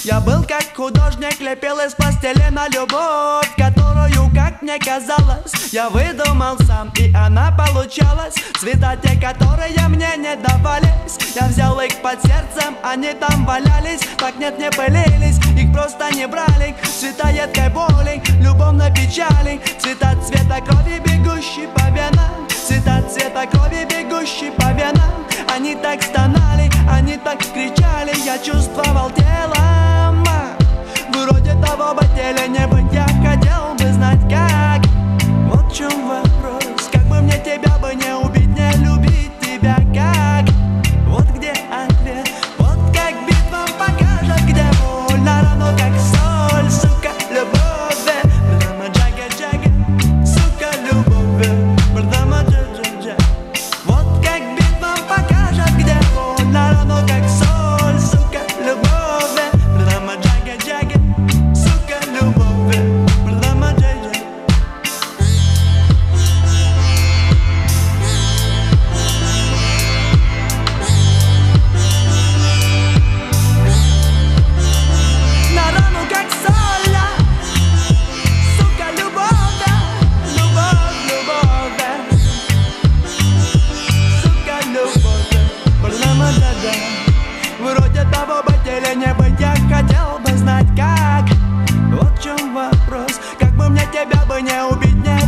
Я был как художник, лепил из пластилина любовь, которую, как мне казалось, я выдумал сам, и она получалась. Цвета те, которые мне не давались, я взял их под сердцем, они там валялись. Так нет, не пылились, их просто не брали. Цвета едкой боли, любовной печали, цвета цвета крови, бегущей по венам, цвета цвета крови, бегущей по венам. Они так стонали, они так кричали, я чувствовал телом. Вроде того бы теле не быть, я хотел бы знать как. Вот в чем вопрос, как бы мне тебя бы не убить, не любить тебя как. Вот где ответ, вот как битва покажет, где больно, равно как соль, сука, любовь. Брдама джага джага, сука, любовь. Брдама джага джага. Вот как битва покажет, где больно, равно как соль, сука, любовь. Брдама джага джага, сука, любовь. Брдама джага. На рану как соль, сука, любовь, любовь, любовь, сука, любовь. Брдама джага. Вроде того бы теле не быть, я хотел бы знать как. Вот в чем вопрос, как бы мне тебя бы не убить, не